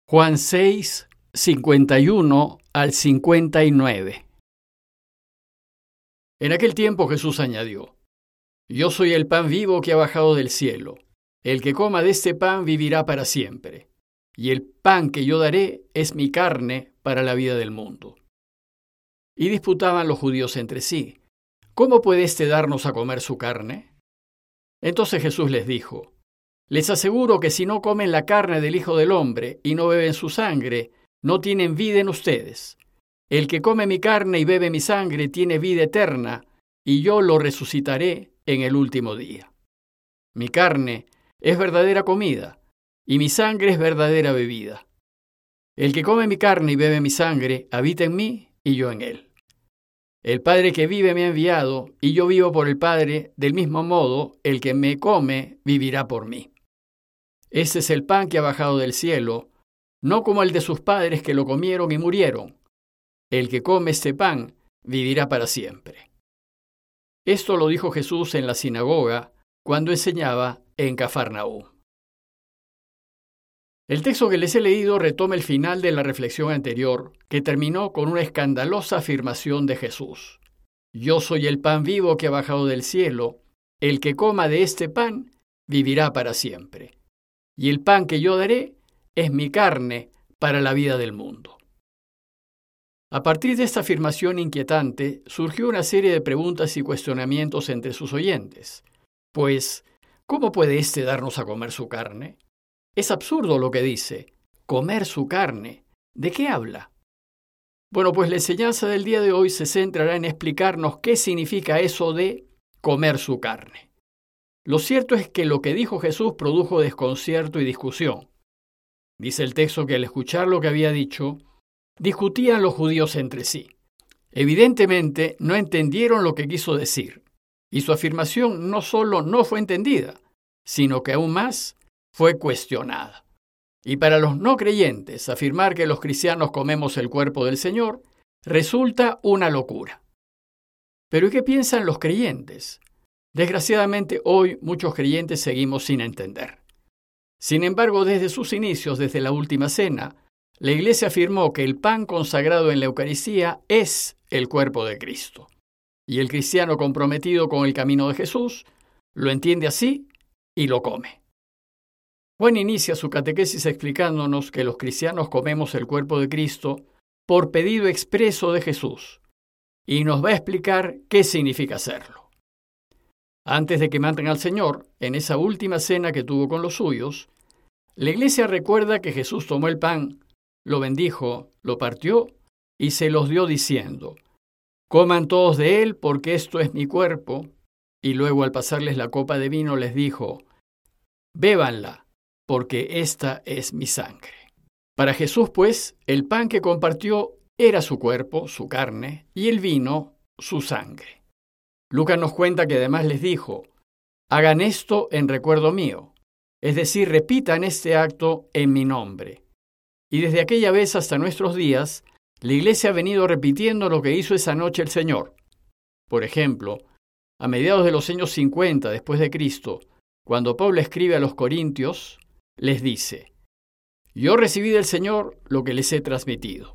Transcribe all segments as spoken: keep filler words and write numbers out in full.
Juan seis, cincuenta y uno al cincuenta y nueve. En aquel tiempo Jesús añadió: Yo soy el pan vivo que ha bajado del cielo. El que coma de este pan vivirá para siempre. Y el pan que yo daré es mi carne para la vida del mundo. Y disputaban los judíos entre sí: ¿Cómo puede éste darnos a comer su carne? Entonces Jesús les dijo: Les aseguro que si no comen la carne del Hijo del Hombre y no beben su sangre, no tienen vida en ustedes. El que come mi carne y bebe mi sangre tiene vida eterna, y yo lo resucitaré en el último día. Mi carne es verdadera comida, y mi sangre es verdadera bebida. El que come mi carne y bebe mi sangre habita en mí y yo en él. El Padre que vive me ha enviado, y yo vivo por el Padre, del mismo modo el que me come vivirá por mí. Este es el pan que ha bajado del cielo, no como el de sus padres que lo comieron y murieron. El que come este pan vivirá para siempre. Esto lo dijo Jesús en la sinagoga cuando enseñaba en Cafarnaúm. El texto que les he leído retoma el final de la reflexión anterior, que terminó con una escandalosa afirmación de Jesús: Yo soy el pan vivo que ha bajado del cielo, el que coma de este pan vivirá para siempre. Y el pan que yo daré es mi carne para la vida del mundo. A partir de esta afirmación inquietante, surgió una serie de preguntas y cuestionamientos entre sus oyentes. Pues, ¿cómo puede éste darnos a comer su carne? Es absurdo lo que dice, comer su carne. ¿De qué habla? Bueno, pues la enseñanza del día de hoy se centrará en explicarnos qué significa eso de comer su carne. Lo cierto es que lo que dijo Jesús produjo desconcierto y discusión. Dice el texto que al escuchar lo que había dicho, discutían los judíos entre sí. Evidentemente no entendieron lo que quiso decir, y su afirmación no solo no fue entendida, sino que aún más fue cuestionada. Y para los no creyentes, afirmar que los cristianos comemos el cuerpo del Señor resulta una locura. ¿Pero y qué piensan los creyentes? Desgraciadamente, hoy muchos creyentes seguimos sin entender. Sin embargo, desde sus inicios, desde la última cena, la Iglesia afirmó que el pan consagrado en la Eucaristía es el cuerpo de Cristo. Y el cristiano comprometido con el camino de Jesús lo entiende así y lo come. Juan inicia su catequesis explicándonos que los cristianos comemos el cuerpo de Cristo por pedido expreso de Jesús, y nos va a explicar qué significa hacerlo. Antes de que maten al Señor, en esa última cena que tuvo con los suyos, la Iglesia recuerda que Jesús tomó el pan, lo bendijo, lo partió y se los dio diciendo: Coman todos de él, porque esto es mi cuerpo. Y luego, al pasarles la copa de vino, les dijo: Bébanla, porque esta es mi sangre. Para Jesús, pues, el pan que compartió era su cuerpo, su carne, y el vino, su sangre. Lucas nos cuenta que además les dijo: Hagan esto en recuerdo mío, es decir, repitan este acto en mi nombre. Y desde aquella vez hasta nuestros días, la Iglesia ha venido repitiendo lo que hizo esa noche el Señor. Por ejemplo, a mediados de los años cincuenta después de Cristo, cuando Pablo escribe a los Corintios, les dice: Yo recibí del Señor lo que les he transmitido.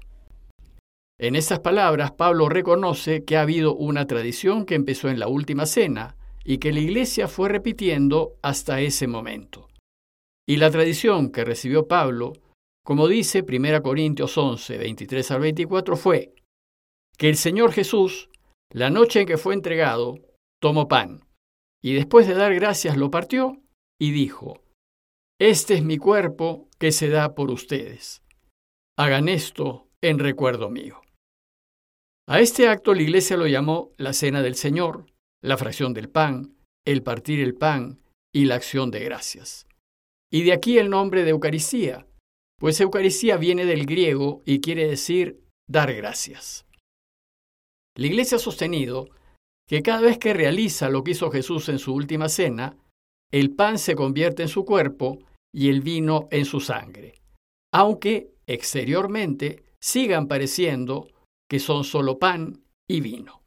En estas palabras, Pablo reconoce que ha habido una tradición que empezó en la última cena y que la Iglesia fue repitiendo hasta ese momento. Y la tradición que recibió Pablo, como dice primera Corintios once, veintitrés al veinticuatro, fue que el Señor Jesús, la noche en que fue entregado, tomó pan, y después de dar gracias lo partió y dijo: Este es mi cuerpo que se da por ustedes. Hagan esto en recuerdo mío. A este acto la Iglesia lo llamó la Cena del Señor, la fracción del pan, el partir el pan y la acción de gracias. Y de aquí el nombre de Eucaristía, pues Eucaristía viene del griego y quiere decir dar gracias. La Iglesia ha sostenido que cada vez que realiza lo que hizo Jesús en su última cena, el pan se convierte en su cuerpo y el vino en su sangre, aunque exteriormente sigan pareciendo que son solo pan y vino.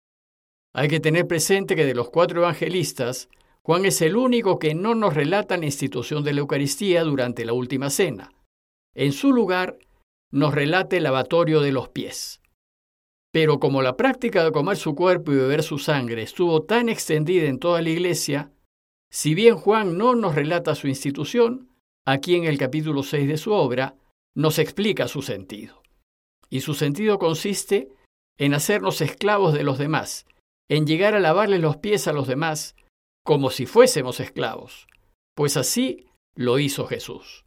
Hay que tener presente que de los cuatro evangelistas, Juan es el único que no nos relata la institución de la Eucaristía durante la última cena, en su lugar nos relata el lavatorio de los pies. Pero como la práctica de comer su cuerpo y beber su sangre estuvo tan extendida en toda la iglesia, si bien Juan no nos relata su institución, aquí en el capítulo seis de su obra nos explica su sentido. Y su sentido consiste en hacernos esclavos de los demás, en llegar a lavarle los pies a los demás como si fuésemos esclavos, pues así lo hizo Jesús.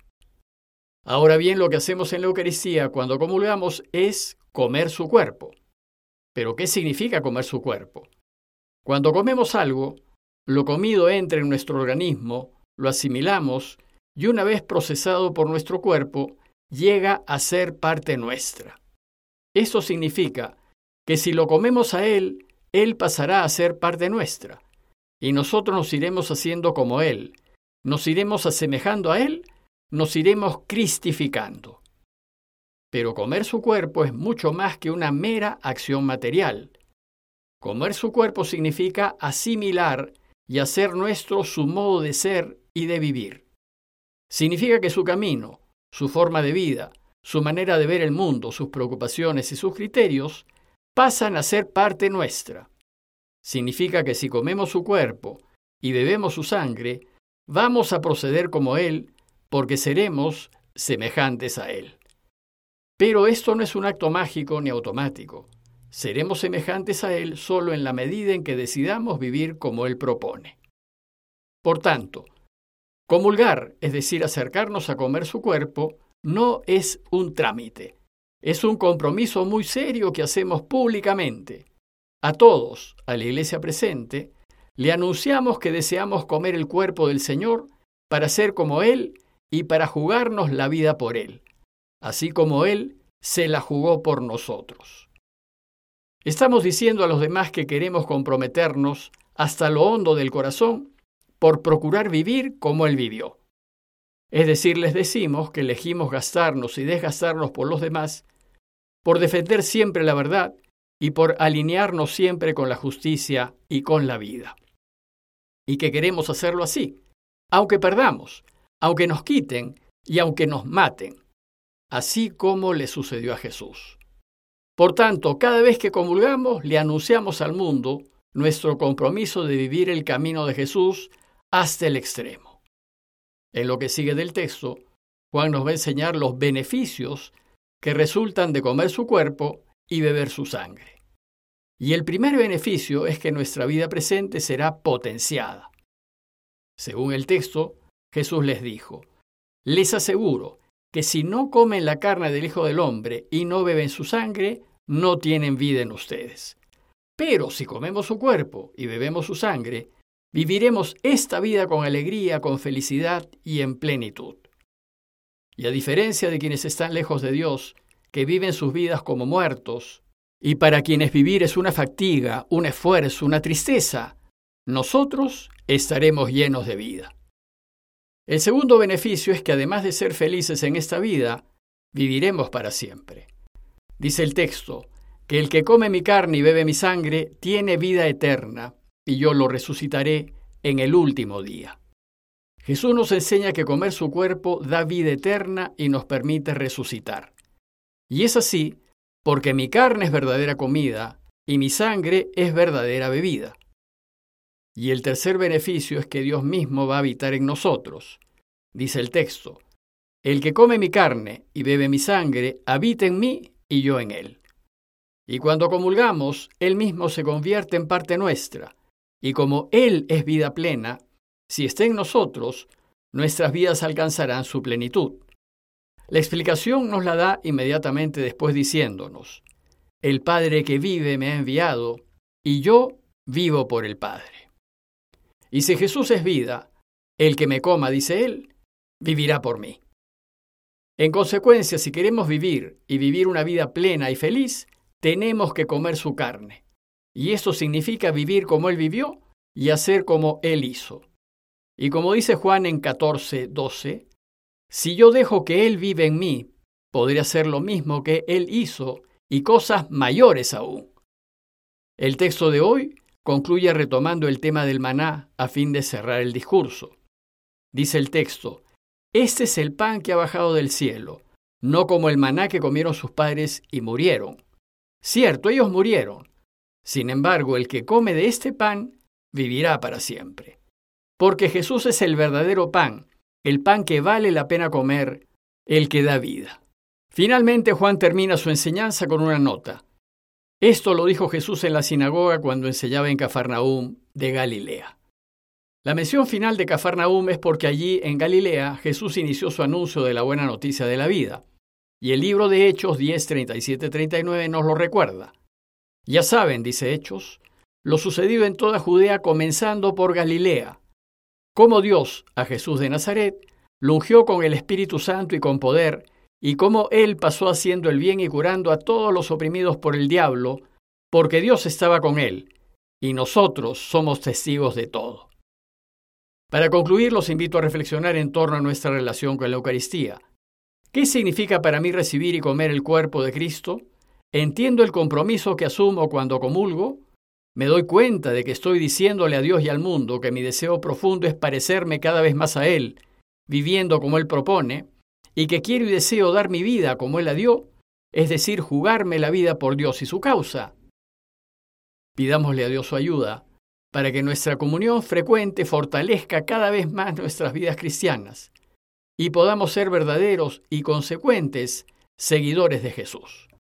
Ahora bien, lo que hacemos en la Eucaristía cuando comulgamos es comer su cuerpo. ¿Pero qué significa comer su cuerpo? Cuando comemos algo, lo comido entra en nuestro organismo, lo asimilamos y una vez procesado por nuestro cuerpo, llega a ser parte nuestra. Eso significa que si lo comemos a Él, Él pasará a ser parte nuestra, y nosotros nos iremos haciendo como Él, nos iremos asemejando a Él, nos iremos cristificando. Pero comer su cuerpo es mucho más que una mera acción material. Comer su cuerpo significa asimilar y hacer nuestro su modo de ser y de vivir. Significa que su camino, su forma de vida, su manera de ver el mundo, sus preocupaciones y sus criterios pasan a ser parte nuestra. Significa que si comemos su cuerpo y bebemos su sangre, vamos a proceder como Él, porque seremos semejantes a Él. Pero esto no es un acto mágico ni automático. Seremos semejantes a Él solo en la medida en que decidamos vivir como Él propone. Por tanto, comulgar, es decir, acercarnos a comer su cuerpo, no es un trámite. Es un compromiso muy serio que hacemos públicamente. A todos, a la iglesia presente, le anunciamos que deseamos comer el cuerpo del Señor para ser como Él y para jugarnos la vida por Él, así como Él se la jugó por nosotros. Estamos diciendo a los demás que queremos comprometernos hasta lo hondo del corazón por procurar vivir como Él vivió. Es decir, les decimos que elegimos gastarnos y desgastarnos por los demás, por defender siempre la verdad y por alinearnos siempre con la justicia y con la vida. Y que queremos hacerlo así, aunque perdamos, aunque nos quiten y aunque nos maten, así como le sucedió a Jesús. Por tanto, cada vez que comulgamos, le anunciamos al mundo nuestro compromiso de vivir el camino de Jesús hasta el extremo. En lo que sigue del texto, Juan nos va a enseñar los beneficios que resultan de comer su cuerpo y beber su sangre. Y el primer beneficio es que nuestra vida presente será potenciada. Según el texto, Jesús les dijo: les aseguro que si no comen la carne del Hijo del Hombre y no beben su sangre, no tienen vida en ustedes. Pero si comemos su cuerpo y bebemos su sangre, viviremos esta vida con alegría, con felicidad y en plenitud. Y a diferencia de quienes están lejos de Dios, que viven sus vidas como muertos, y para quienes vivir es una fatiga, un esfuerzo, una tristeza, nosotros estaremos llenos de vida. El segundo beneficio es que además de ser felices en esta vida, viviremos para siempre. Dice el texto, que el que come mi carne y bebe mi sangre tiene vida eterna, y yo lo resucitaré en el último día. Jesús nos enseña que comer su cuerpo da vida eterna y nos permite resucitar. Y es así porque mi carne es verdadera comida y mi sangre es verdadera bebida. Y el tercer beneficio es que Dios mismo va a habitar en nosotros. Dice el texto, el que come mi carne y bebe mi sangre habita en mí y yo en él. Y cuando comulgamos, Él mismo se convierte en parte nuestra, y como Él es vida plena, si está en nosotros, nuestras vidas alcanzarán su plenitud. La explicación nos la da inmediatamente después diciéndonos, el Padre que vive me ha enviado, y yo vivo por el Padre. Y si Jesús es vida, el que me coma, dice Él, vivirá por mí. En consecuencia, si queremos vivir y vivir una vida plena y feliz, tenemos que comer su carne. Y eso significa vivir como Él vivió y hacer como Él hizo. Y como dice Juan en catorce doce, si yo dejo que Él vive en mí, podré hacer lo mismo que Él hizo y cosas mayores aún. El texto de hoy concluye retomando el tema del maná a fin de cerrar el discurso. Dice el texto, este es el pan que ha bajado del cielo, no como el maná que comieron sus padres y murieron. Cierto, ellos murieron. Sin embargo, el que come de este pan vivirá para siempre. Porque Jesús es el verdadero pan, el pan que vale la pena comer, el que da vida. Finalmente, Juan termina su enseñanza con una nota. Esto lo dijo Jesús en la sinagoga cuando enseñaba en Cafarnaúm de Galilea. La mención final de Cafarnaúm es porque allí, en Galilea, Jesús inició su anuncio de la buena noticia de la vida. Y el libro de Hechos diez, treinta y siete, treinta y nueve nos lo recuerda. Ya saben, dice Hechos, lo sucedido en toda Judea comenzando por Galilea, cómo Dios a Jesús de Nazaret lo ungió con el Espíritu Santo y con poder, y cómo Él pasó haciendo el bien y curando a todos los oprimidos por el diablo, porque Dios estaba con Él, y nosotros somos testigos de todo. Para concluir, los invito a reflexionar en torno a nuestra relación con la Eucaristía. ¿Qué significa para mí recibir y comer el cuerpo de Cristo? ¿Entiendo el compromiso que asumo cuando comulgo? ¿Me doy cuenta de que estoy diciéndole a Dios y al mundo que mi deseo profundo es parecerme cada vez más a Él, viviendo como Él propone, y que quiero y deseo dar mi vida como Él la dio, es decir, jugarme la vida por Dios y su causa? Pidámosle a Dios su ayuda para que nuestra comunión frecuente fortalezca cada vez más nuestras vidas cristianas y podamos ser verdaderos y consecuentes seguidores de Jesús.